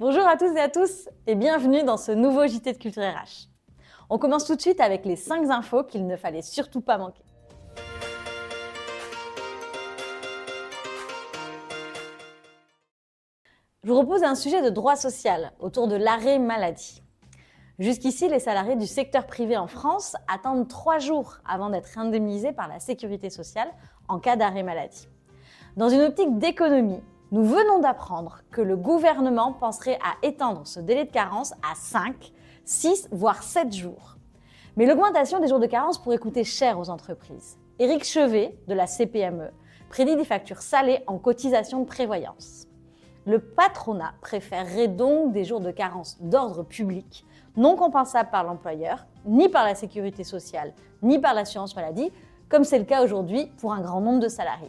Bonjour à tous et à tous et bienvenue dans ce nouveau JT de Culture RH. On commence tout de suite avec les 5 infos qu'il ne fallait surtout pas manquer. Je vous propose un sujet de droit social autour de l'arrêt maladie. Jusqu'ici, les salariés du secteur privé en France attendent 3 jours avant d'être indemnisés par la sécurité sociale en cas d'arrêt maladie. Dans une optique d'économie, nous venons d'apprendre que le gouvernement penserait à étendre ce délai de carence à 5, 6, voire 7 jours. Mais l'augmentation des jours de carence pourrait coûter cher aux entreprises. Éric Chevet, de la CPME, prédit des factures salées en cotisation de prévoyance. Le patronat préférerait donc des jours de carence d'ordre public, non compensables par l'employeur, ni par la sécurité sociale, ni par l'assurance maladie, comme c'est le cas aujourd'hui pour un grand nombre de salariés.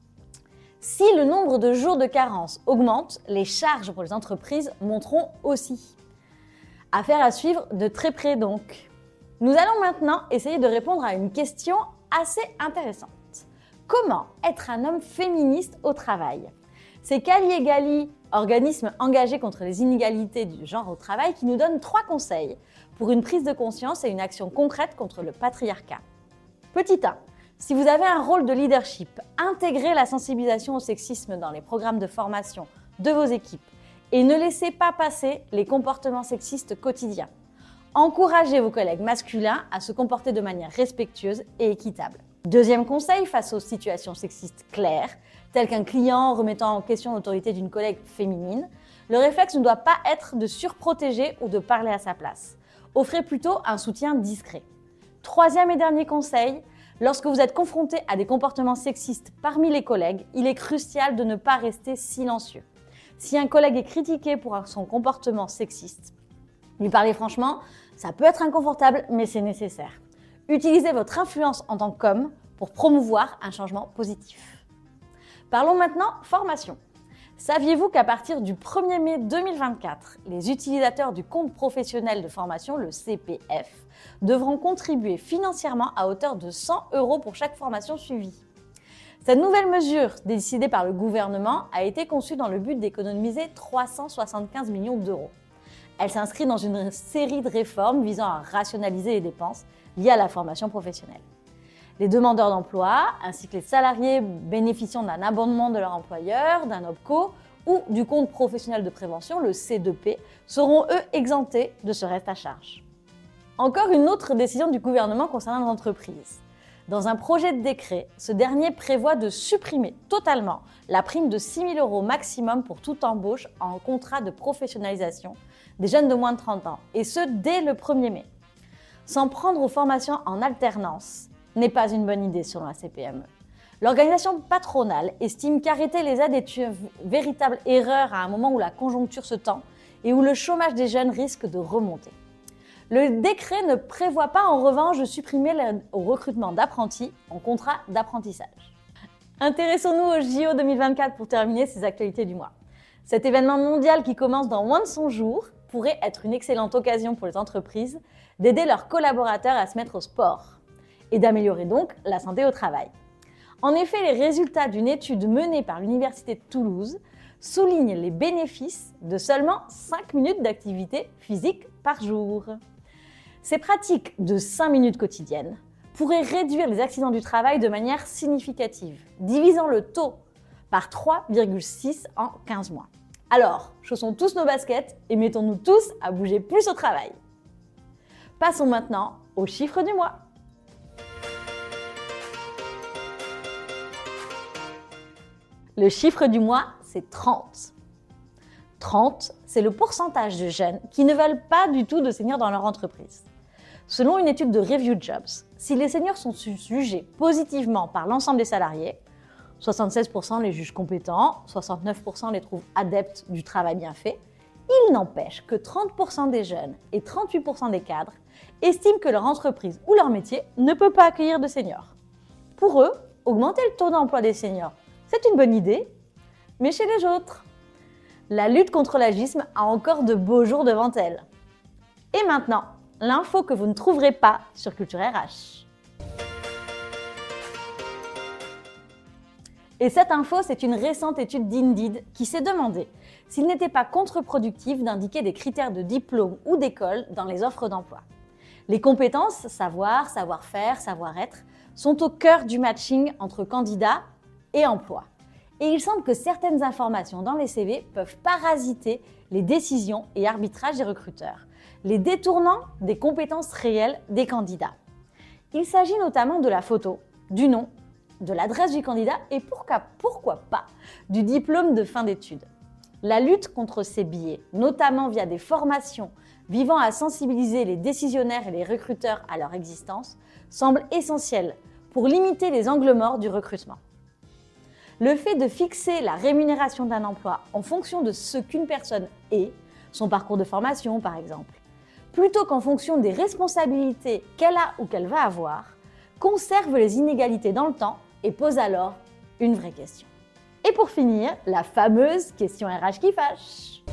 Si le nombre de jours de carence augmente, les charges pour les entreprises monteront aussi. Affaire à suivre de très près donc. Nous allons maintenant essayer de répondre à une question assez intéressante. Comment être un homme féministe au travail ? C'est Cali et Gali, organisme engagé contre les inégalités du genre au travail, qui nous donne 3 conseils pour une prise de conscience et une action concrète contre le patriarcat. Petit 1. Si vous avez un rôle de leadership, intégrez la sensibilisation au sexisme dans les programmes de formation de vos équipes et ne laissez pas passer les comportements sexistes quotidiens. Encouragez vos collègues masculins à se comporter de manière respectueuse et équitable. Deuxième conseil, face aux situations sexistes claires, telles qu'un client remettant en question l'autorité d'une collègue féminine, le réflexe ne doit pas être de surprotéger ou de parler à sa place. Offrez plutôt un soutien discret. Troisième et dernier conseil, lorsque vous êtes confronté à des comportements sexistes parmi les collègues, il est crucial de ne pas rester silencieux. Si un collègue est critiqué pour son comportement sexiste, lui parler franchement, ça peut être inconfortable, mais c'est nécessaire. Utilisez votre influence en tant qu'homme pour promouvoir un changement positif. Parlons maintenant formation. Saviez-vous qu'à partir du 1er mai 2024, les utilisateurs du compte professionnel de formation, le CPF, devront contribuer financièrement à hauteur de 100 € pour chaque formation suivie. Cette nouvelle mesure, décidée par le gouvernement, a été conçue dans le but d'économiser 375 millions d'euros. Elle s'inscrit dans une série de réformes visant à rationaliser les dépenses liées à la formation professionnelle. Les demandeurs d'emploi, ainsi que les salariés bénéficiant d'un abondement de leur employeur, d'un OPCO ou du compte professionnel de prévention, le C2P, seront eux exemptés de ce reste à charge. Encore une autre décision du gouvernement concernant l'entreprise. Dans un projet de décret, ce dernier prévoit de supprimer totalement la prime de 6 000 € maximum pour toute embauche en contrat de professionnalisation des jeunes de moins de 30 ans, et ce dès le 1er mai. S'en prendre aux formations en alternance n'est pas une bonne idée selon la CPME. L'organisation patronale estime qu'arrêter les aides est une véritable erreur à un moment où la conjoncture se tend et où le chômage des jeunes risque de remonter. Le décret ne prévoit pas en revanche de supprimer l'aide au recrutement d'apprentis en contrat d'apprentissage. Intéressons-nous au JO 2024 pour terminer ces actualités du mois. Cet événement mondial qui commence dans moins de 100 jours pourrait être une excellente occasion pour les entreprises d'aider leurs collaborateurs à se mettre au sport et d'améliorer donc la santé au travail. En effet, les résultats d'une étude menée par l'Université de Toulouse soulignent les bénéfices de seulement 5 minutes d'activité physique par jour. Ces pratiques de 5 minutes quotidiennes pourraient réduire les accidents du travail de manière significative, divisant le taux par 3,6 en 15 mois. Alors, chaussons tous nos baskets et mettons-nous tous à bouger plus au travail. Passons maintenant aux chiffres du mois. Le chiffre du mois, c'est 30. 30, c'est le pourcentage de jeunes qui ne veulent pas du tout de seniors dans leur entreprise. Selon une étude de Review Jobs, si les seniors sont jugés positivement par l'ensemble des salariés, 76% les jugent compétents, 69% les trouvent adeptes du travail bien fait, il n'empêche que 30% des jeunes et 38% des cadres estiment que leur entreprise ou leur métier ne peut pas accueillir de seniors. Pour eux, augmenter le taux d'emploi des seniors, c'est une bonne idée, mais chez les autres, la lutte contre l'agisme a encore de beaux jours devant elle. Et maintenant, l'info que vous ne trouverez pas sur Culture RH. Et cette info, c'est une récente étude d'Indeed qui s'est demandé s'il n'était pas contre-productif d'indiquer des critères de diplôme ou d'école dans les offres d'emploi. Les compétences, savoir, savoir-faire, savoir-être, sont au cœur du matching entre candidats et emploi. Et il semble que certaines informations dans les CV peuvent parasiter les décisions et arbitrages des recruteurs, les détournant des compétences réelles des candidats. Il s'agit notamment de la photo, du nom, de l'adresse du candidat et pourquoi pas du diplôme de fin d'études. La lutte contre ces biais, notamment via des formations visant à sensibiliser les décisionnaires et les recruteurs à leur existence, semble essentielle pour limiter les angles morts du recrutement. Le fait de fixer la rémunération d'un emploi en fonction de ce qu'une personne est, son parcours de formation par exemple, plutôt qu'en fonction des responsabilités qu'elle a ou qu'elle va avoir, conserve les inégalités dans le temps et pose alors une vraie question. Et pour finir, la fameuse question RH qui fâche.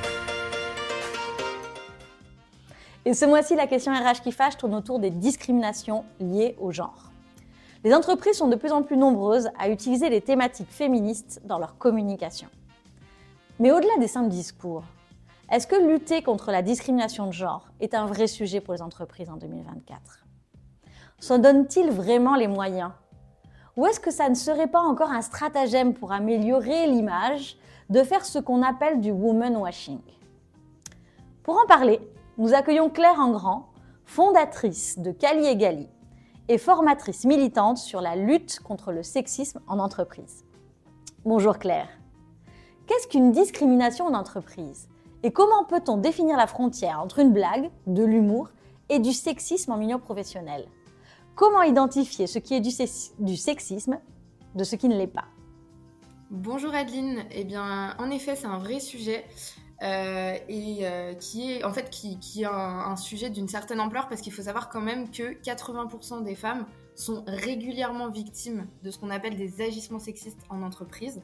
Et ce mois-ci, la question RH qui fâche tourne autour des discriminations liées au genre. Les entreprises sont de plus en plus nombreuses à utiliser les thématiques féministes dans leur communication. Mais au-delà des simples discours, est-ce que lutter contre la discrimination de genre est un vrai sujet pour les entreprises en 2024 ? S'en donnent-ils vraiment les moyens ? Ou est-ce que ça ne serait pas encore un stratagème pour améliorer l'image de faire ce qu'on appelle du woman washing ? Pour en parler, nous accueillons Claire Engrand, fondatrice de Cali et Gali et formatrice militante sur la lutte contre le sexisme en entreprise. Bonjour Claire. Qu'est-ce qu'une discrimination en entreprise ? Et comment peut-on définir la frontière entre une blague, de l'humour et du sexisme en milieu professionnel ? Comment identifier ce qui est du sexisme de ce qui ne l'est pas ? Bonjour Adeline, eh bien en effet c'est un vrai sujet qui est un sujet d'une certaine ampleur parce qu'il faut savoir quand même que 80% des femmes sont régulièrement victimes de ce qu'on appelle des agissements sexistes en entreprise.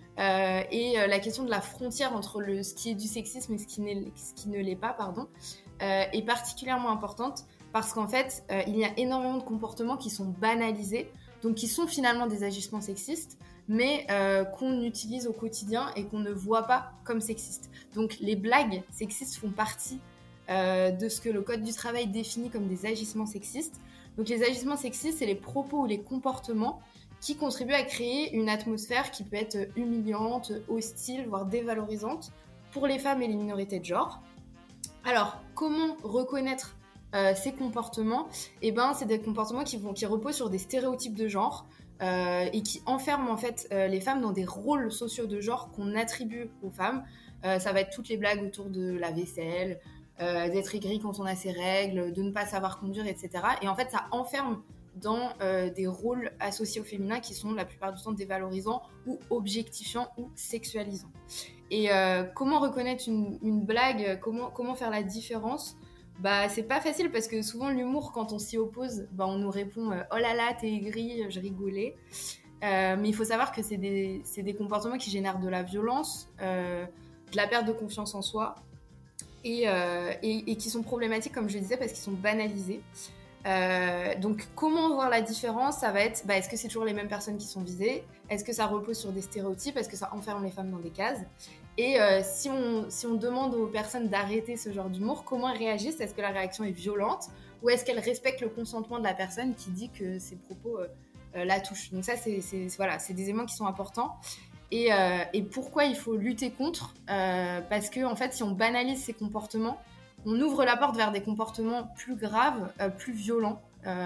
La question de la frontière entre ce qui est du sexisme et ce qui ne l'est pas, est particulièrement importante parce qu'en fait, il y a énormément de comportements qui sont banalisés, donc qui sont finalement des agissements sexistes, mais qu'on utilise au quotidien et qu'on ne voit pas comme sexistes. Donc les blagues sexistes font partie de ce que le Code du travail définit comme des agissements sexistes. Donc les agissements sexistes, c'est les propos ou les comportements qui contribuent à créer une atmosphère qui peut être humiliante, hostile, voire dévalorisante pour les femmes et les minorités de genre. Alors, comment reconnaître ces comportements ? Eh ben, c'est des comportements qui reposent sur des stéréotypes de genre et qui enferment en fait les femmes dans des rôles sociaux de genre qu'on attribue aux femmes. Ça va être toutes les blagues autour de la vaisselle, d'être aigri quand on a ses règles, de ne pas savoir conduire, etc. Et en fait, ça enferme dans des rôles associés au féminin qui sont la plupart du temps dévalorisants ou objectifiants ou sexualisants. Et comment reconnaître une blague, comment faire la différence ? Bah, c'est pas facile parce que souvent l'humour, quand on s'y oppose, on nous répond « Oh là là, t'es aigri, je rigolais ». Mais il faut savoir que c'est des comportements qui génèrent de la violence, de la perte de confiance en soi et qui sont problématiques, comme je le disais, parce qu'ils sont banalisés. Donc comment voir la différence ? Ça va être est-ce que c'est toujours les mêmes personnes qui sont visées ? Est-ce que ça repose sur des stéréotypes ? Est-ce que ça enferme les femmes dans des cases ? Et si on demande aux personnes d'arrêter ce genre d'humour, comment elles réagissent ? Est-ce que la réaction est violente ? Ou est-ce qu'elles respectent le consentement de la personne qui dit que ses propos la touchent ? Donc ça, c'est des éléments qui sont importants. Et pourquoi il faut lutter contre ? Parce que en fait, si on banalise ces comportements, on ouvre la porte vers des comportements plus graves, plus violents.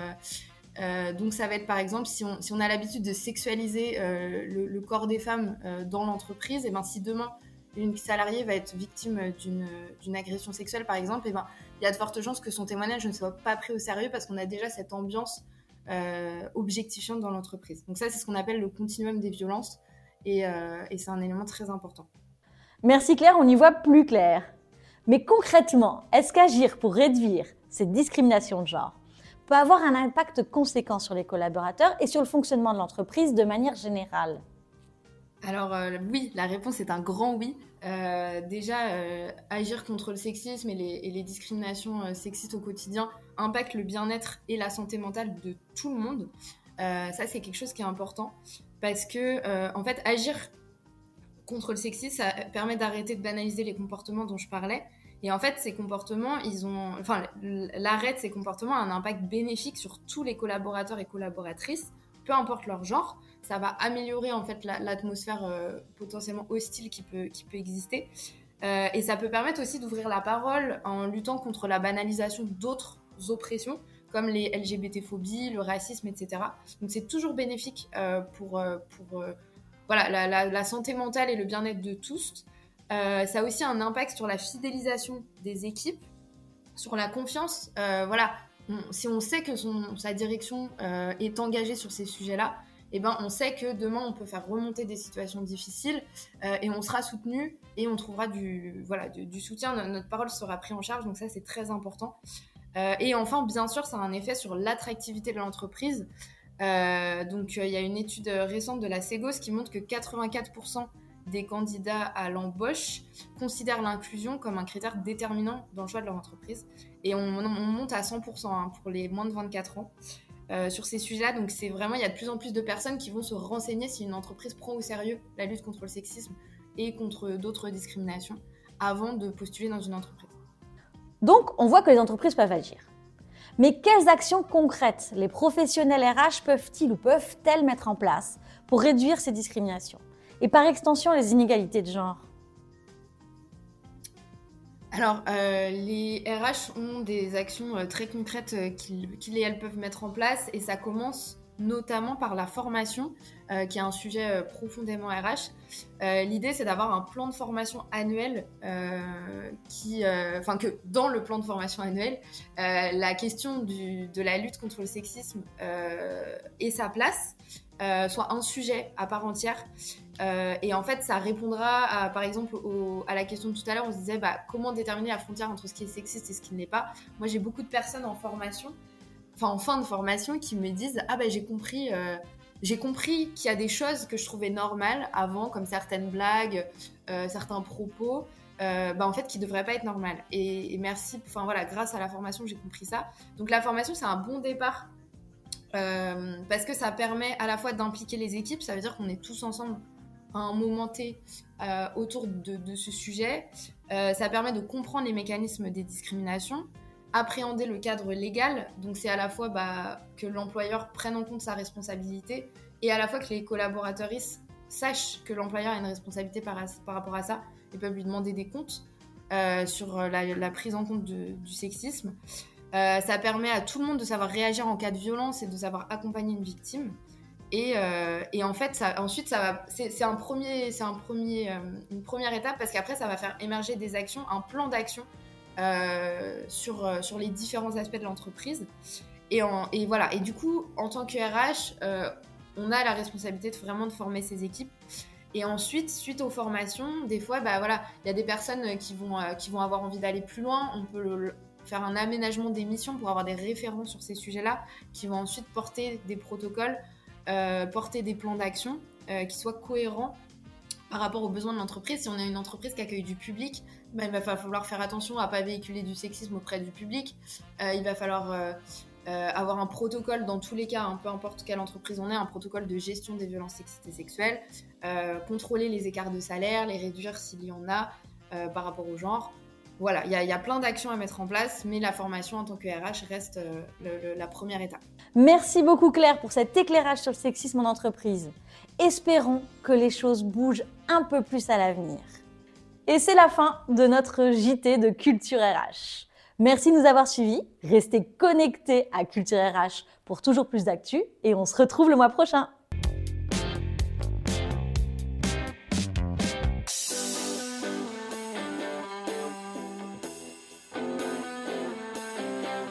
Donc ça va être par exemple si on a l'habitude de sexualiser le corps des femmes dans l'entreprise, et si demain une salariée va être victime d'une agression sexuelle par exemple, il y a de fortes chances que son témoignage ne soit pas pris au sérieux parce qu'on a déjà cette ambiance objectifiante dans l'entreprise. Donc ça, c'est ce qu'on appelle le continuum des violences et c'est un élément très important. Merci Claire, on y voit plus clair. Mais concrètement, est-ce qu'agir pour réduire cette discrimination de genre peut avoir un impact conséquent sur les collaborateurs et sur le fonctionnement de l'entreprise de manière générale ? Alors oui, la réponse est un grand oui. Agir contre le sexisme et les discriminations sexistes au quotidien impactent le bien-être et la santé mentale de tout le monde. Ça, c'est quelque chose qui est important parce que, en fait, agir contre le sexisme, ça permet d'arrêter de banaliser les comportements dont je parlais. Et en fait, ces comportements, l'arrêt de ces comportements a un impact bénéfique sur tous les collaborateurs et collaboratrices, peu importe leur genre. Ça va améliorer en fait l'atmosphère potentiellement hostile qui peut exister. Et ça peut permettre aussi d'ouvrir la parole en luttant contre la banalisation d'autres oppressions, comme les LGBT-phobies, le racisme, etc. Donc c'est toujours bénéfique pour la santé mentale et le bien-être de tous. Ça a aussi un impact sur la fidélisation des équipes, sur la confiance. Si on sait que sa direction est engagée sur ces sujets-là, on sait que demain, on peut faire remonter des situations difficiles et on sera soutenu et on trouvera du soutien. Notre parole sera prise en charge, donc ça, c'est très important. Et enfin, bien sûr, ça a un effet sur l'attractivité de l'entreprise. Il y a une étude récente de la Segos qui montre que 84% des candidats à l'embauche considèrent l'inclusion comme un critère déterminant dans le choix de leur entreprise. Et on monte à 100% pour les moins de 24 ans sur ces sujets-là. Donc c'est vraiment, il y a de plus en plus de personnes qui vont se renseigner si une entreprise prend au sérieux la lutte contre le sexisme et contre d'autres discriminations avant de postuler dans une entreprise. Donc, on voit que les entreprises peuvent agir. Mais quelles actions concrètes les professionnels RH peuvent-elles mettre en place pour réduire ces discriminations et par extension les inégalités de genre? Alors, les RH ont des actions très concrètes qu'ils et elles peuvent mettre en place et ça commence notamment par la formation, qui est un sujet profondément RH. L'idée, c'est d'avoir un plan de formation annuel que dans le plan de formation annuel, la question de la lutte contre le sexisme et sa place soit un sujet à part entière. Et en fait, ça répondra par exemple à la question de tout à l'heure. On se disait comment déterminer la frontière entre ce qui est sexiste et ce qui ne l'est pas. Moi, j'ai beaucoup de personnes en fin de formation qui me disent j'ai compris qu'il y a des choses que je trouvais normales avant, comme certaines blagues, certains propos, en fait qui devraient pas être normales. Et merci, grâce à la formation, j'ai compris ça. Donc la formation, c'est un bon départ parce que ça permet à la fois d'impliquer les équipes. Ça veut dire qu'on est tous ensemble à un moment T autour de ce sujet. Ça permet de comprendre les mécanismes des discriminations, appréhender le cadre légal, donc c'est à la fois que l'employeur prenne en compte sa responsabilité et à la fois que les collaboratrices sachent que l'employeur a une responsabilité par rapport à ça et peuvent lui demander des comptes sur la prise en compte du sexisme. Ça permet à tout le monde de savoir réagir en cas de violence et de savoir accompagner une victime. Et en fait, c'est une première étape parce qu'après, ça va faire émerger des actions, un plan d'action sur les différents aspects de l'entreprise. Et du coup, en tant que RH, on a la responsabilité de former ces équipes. Et ensuite, suite aux formations, des fois, il y a des personnes qui vont avoir envie d'aller plus loin. On peut faire un aménagement des missions pour avoir des référents sur ces sujets-là qui vont ensuite porter des protocoles, porter des plans d'action qui soient cohérents par rapport aux besoins de l'entreprise. Si on a une entreprise qui accueille du public, il va falloir faire attention à ne pas véhiculer du sexisme auprès du public. Il va falloir avoir un protocole dans tous les cas, peu importe quelle entreprise on est, un protocole de gestion des violences sexistes et sexuelles, contrôler les écarts de salaire, les réduire s'il y en a par rapport au genre. Voilà, il y a plein d'actions à mettre en place, mais la formation en tant que RH reste la première étape. Merci beaucoup Claire pour cet éclairage sur le sexisme en entreprise. Espérons que les choses bougent un peu plus à l'avenir. Et c'est la fin de notre JT de Culture RH. Merci de nous avoir suivis. Restez connectés à Culture RH pour toujours plus d'actu et on se retrouve le mois prochain.